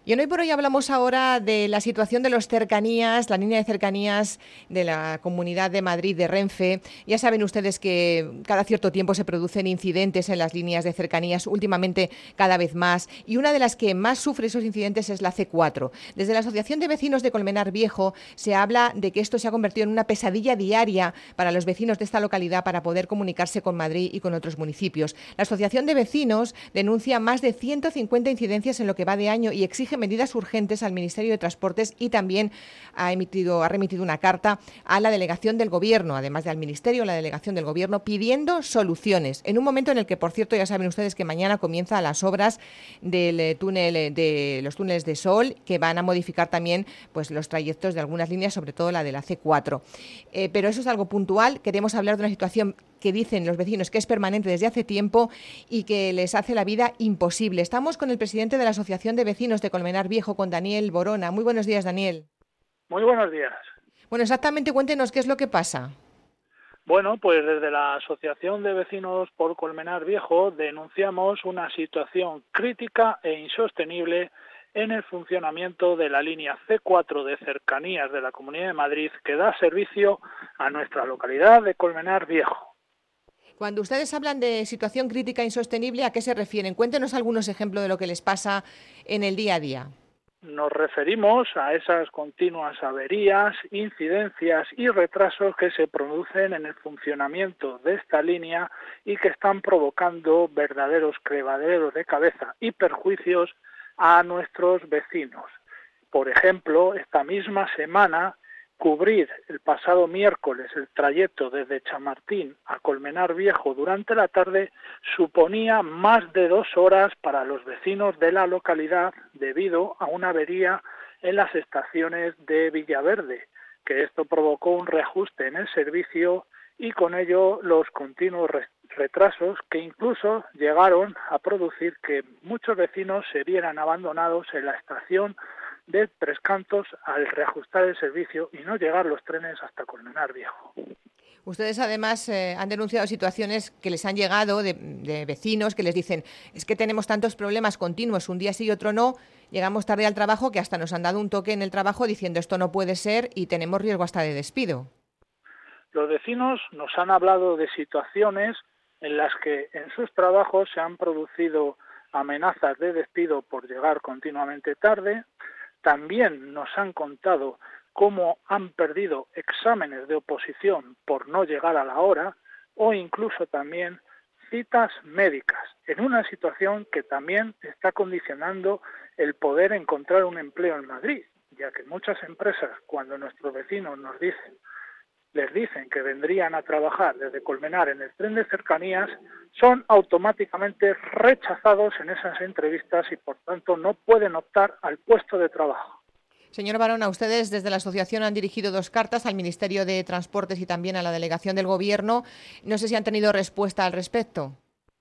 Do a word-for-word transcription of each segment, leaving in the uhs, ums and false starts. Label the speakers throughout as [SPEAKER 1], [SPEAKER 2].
[SPEAKER 1] Y en Hoy por Hoy hablamos ahora de la situación de los cercanías, la línea de cercanías de la Comunidad de Madrid de Renfe. Ya saben ustedes que cada cierto tiempo se producen incidentes en las líneas de cercanías, últimamente cada vez más, y una de las que más sufre esos incidentes es la ce cuatro. Desde la Asociación de Vecinos de Colmenar Viejo se habla de que esto se ha convertido en una pesadilla diaria para los vecinos de esta localidad para poder comunicarse con Madrid y con otros municipios. La Asociación de Vecinos denuncia más de ciento cincuenta incidencias en lo que va de año y exige medidas urgentes al Ministerio de Transportes y también ha emitido, ha remitido una carta a la delegación del Gobierno, además del Ministerio, la delegación del Gobierno, pidiendo soluciones. En un momento en el que, por cierto, ya saben ustedes que mañana comienzan las obras del túnel, de los túneles de Sol, que van a modificar también pues, los trayectos de algunas líneas, sobre todo la de la ce cuatro. Eh, pero eso es algo puntual. Queremos hablar de una situación que dicen los vecinos que es permanente desde hace tiempo y que les hace la vida imposible. Estamos con el presidente de la Asociación de Vecinos de Colmenar Viejo, con Daniel Borona. Muy buenos días, Daniel.
[SPEAKER 2] Muy buenos días.
[SPEAKER 1] Bueno, exactamente, cuéntenos qué es lo que pasa.
[SPEAKER 2] Bueno, pues desde la Asociación de Vecinos por Colmenar Viejo denunciamos una situación crítica e insostenible en el funcionamiento de la línea ce cuatro de cercanías de la Comunidad de Madrid que da servicio a nuestra localidad de Colmenar Viejo.
[SPEAKER 1] Cuando ustedes hablan de situación crítica e insostenible, ¿a qué se refieren? Cuéntenos algunos ejemplos de lo que les pasa en el día a día.
[SPEAKER 2] Nos referimos a esas continuas averías, incidencias y retrasos que se producen en el funcionamiento de esta línea y que están provocando verdaderos quebraderos de cabeza y perjuicios a nuestros vecinos. Por ejemplo, esta misma semana, cubrir el pasado miércoles el trayecto desde Chamartín a Colmenar Viejo durante la tarde suponía más de dos horas para los vecinos de la localidad debido a una avería en las estaciones de Villaverde, que esto provocó un reajuste en el servicio y con ello los continuos retrasos que incluso llegaron a producir que muchos vecinos se vieran abandonados en la estación de Tres Cantos al reajustar el servicio y no llegar los trenes hasta Colmenar Viejo.
[SPEAKER 1] Ustedes además eh, han denunciado situaciones que les han llegado de, de vecinos que les dicen es que tenemos tantos problemas continuos, un día sí y otro no, llegamos tarde al trabajo que hasta nos han dado un toque en el trabajo diciendo esto no puede ser y tenemos riesgo hasta de despido.
[SPEAKER 2] Los vecinos nos han hablado de situaciones en las que en sus trabajos se han producido amenazas de despido por llegar continuamente tarde. También nos han contado cómo han perdido exámenes de oposición por no llegar a la hora o incluso también citas médicas, en una situación que también está condicionando el poder encontrar un empleo en Madrid, ya que muchas empresas, cuando nuestros vecinos nos dicen, les dicen que vendrían a trabajar desde Colmenar en el tren de cercanías, son automáticamente rechazados en esas entrevistas y por tanto no pueden optar al puesto de trabajo.
[SPEAKER 1] Señor Barona, ustedes desde la asociación han dirigido dos cartas al Ministerio de Transportes y también a la delegación del Gobierno. No sé si han tenido respuesta al respecto.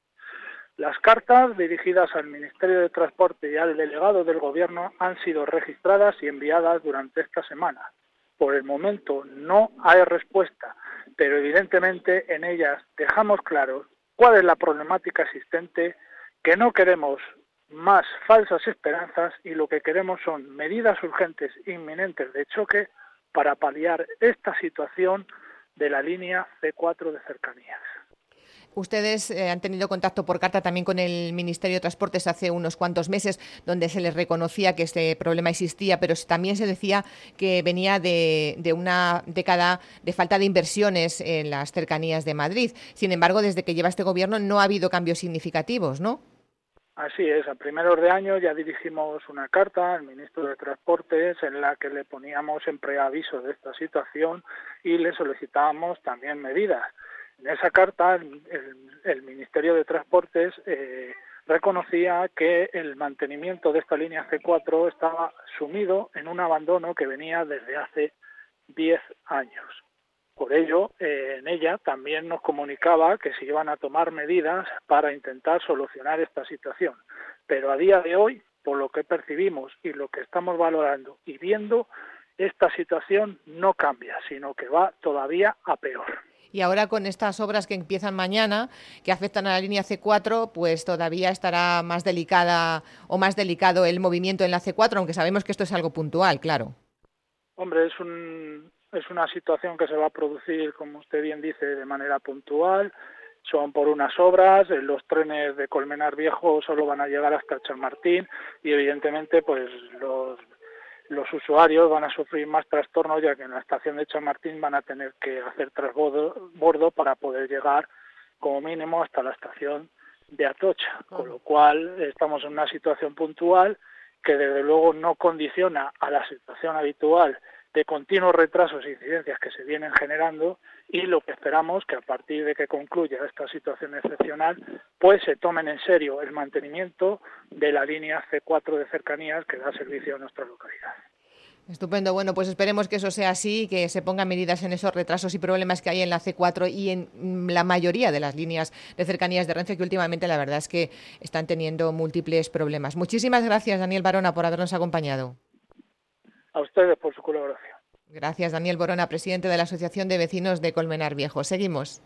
[SPEAKER 2] Las cartas dirigidas al Ministerio de Transporte y al delegado del Gobierno han sido registradas y enviadas durante esta semana. Por el momento no hay respuesta, pero evidentemente en ellas dejamos claro cuál es la problemática existente, que no queremos más falsas esperanzas y lo que queremos son medidas urgentes e inminentes de choque para paliar esta situación de la línea ce cuatro de cercanías.
[SPEAKER 1] Ustedes eh, han tenido contacto por carta también con el Ministerio de Transportes hace unos cuantos meses, donde se les reconocía que este problema existía, pero también se decía que venía de, de una década de falta de inversiones en las cercanías de Madrid. Sin embargo, desde que lleva este gobierno no ha habido cambios significativos, ¿no?
[SPEAKER 2] Así es, a primeros de año ya dirigimos una carta al ministro de Transportes en la que le poníamos en preaviso de esta situación y le solicitábamos también medidas. En esa carta el, el, el Ministerio de Transportes eh, reconocía que el mantenimiento de esta línea ce cuatro estaba sumido en un abandono que venía desde hace diez años. Por ello, eh, en ella también nos comunicaba que se iban a tomar medidas para intentar solucionar esta situación. Pero a día de hoy, por lo que percibimos y lo que estamos valorando y viendo, esta situación no cambia, sino que va todavía a peor.
[SPEAKER 1] Y ahora con estas obras que empiezan mañana, que afectan a la línea ce cuatro, pues todavía estará más delicada o más delicado el movimiento en la ce cuatro, aunque sabemos que esto es algo puntual, claro.
[SPEAKER 2] Hombre, es un, es una situación que se va a producir, como usted bien dice, de manera puntual. Son por unas obras, los trenes de Colmenar Viejo solo van a llegar hasta Chamartín y evidentemente pues los los usuarios van a sufrir más trastornos, ya que en la estación de Chamartín van a tener que hacer transbordo bordo para poder llegar como mínimo hasta la estación de Atocha, con lo cual estamos en una situación puntual que desde luego no condiciona a la situación habitual de continuos retrasos e incidencias que se vienen generando, y lo que esperamos que a partir de que concluya esta situación excepcional pues se tomen en serio el mantenimiento de la línea ce cuatro de cercanías que da servicio a nuestra localidad.
[SPEAKER 1] Estupendo. Bueno, pues esperemos que eso sea así, que se pongan medidas en esos retrasos y problemas que hay en la ce cuatro y en la mayoría de las líneas de cercanías de Renfe, que últimamente la verdad es que están teniendo múltiples problemas. Muchísimas gracias, Daniel Barona, por habernos acompañado.
[SPEAKER 2] A ustedes por su colaboración.
[SPEAKER 1] Gracias, Daniel Barona, presidente de la Asociación de Vecinos de Colmenar Viejo. Seguimos.